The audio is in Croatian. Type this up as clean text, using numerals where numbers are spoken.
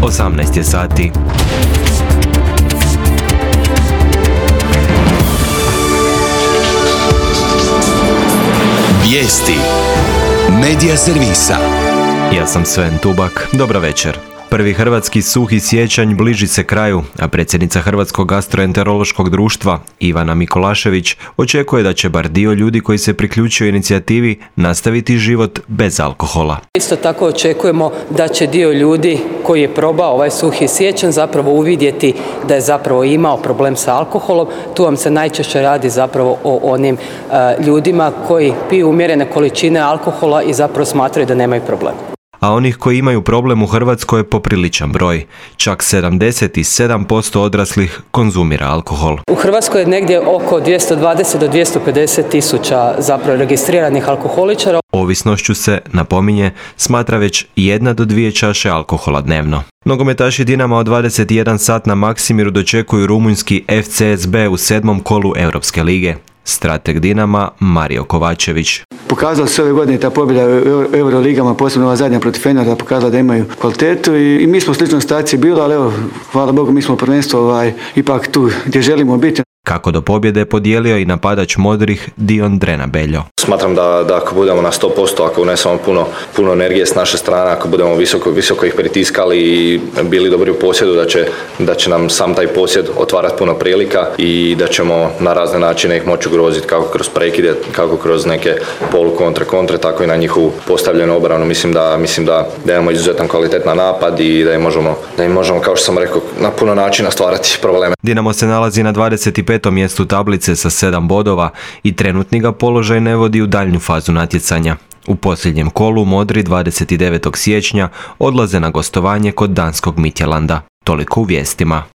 18 je sati. Vijesti Medija servisa. Ja sam Sven Tubak, dobro večer. Prvi hrvatski suhi siječanj bliži se kraju, a predsjednica Hrvatskog gastroenterološkog društva Ivana Mikolašević očekuje da će bar dio ljudi koji se priključio inicijativi nastaviti život bez alkohola. Isto tako očekujemo da će dio ljudi koji je probao ovaj suhi siječanj zapravo uvidjeti da je zapravo imao problem sa alkoholom. Tu vam se najčešće radi zapravo o onim ljudima koji piju umjerene količine alkohola i zapravo smatraju da nemaju problem. A onih koji imaju problem u Hrvatskoj je popriličan broj. Čak 77% odraslih konzumira alkohol. U Hrvatskoj je negdje oko 220 do 250 tisuća zapravo registriranih alkoholičara. Ovisnošću se, napominje, smatra već 1 do 2 čaše alkohola dnevno. Nogometaši Dinama od 21 sat na Maksimiru dočekuju rumunjski FCSB u 7. kolu Europske lige. Strateg Dinama Mario Kovačević. Pokazala se ove godine ta pobjeda u Euroligama, posebno ova zadnja protiv Fenerda, pokazala da imaju kvalitetu i mi smo u sličnoj situaciji bili, ali evo, hvala Bogu, mi smo prvenstvo ipak tu gdje želimo biti. Kako do pobjede podijelio i napadač modrih Dion Drenabeljo. Smatram da ako budemo na 100%, ako unesemo puno energije s naše strane, ako budemo visoko ih pritiskali i bili dobri u posjedu, da će nam sam taj posjed otvarati puno prilika i da ćemo na razne načine ih moći ugroziti, kako kroz prekide, kako kroz neke kontre, tako i na njihovu postavljenu obranu. Mislim da imamo izuzetan kvalitetan napad i da im možemo, kao što sam rekao, na puno načina stvarati probleme. Dinamo se nalazi na 25. mjestu tablice sa 7 bodova i trenutni ga položaj ne vodi u daljnju fazu natjecanja. U posljednjem kolu modri 29. siječnja odlaze na gostovanje kod danskog Midtjylanda. Toliko u vijestima.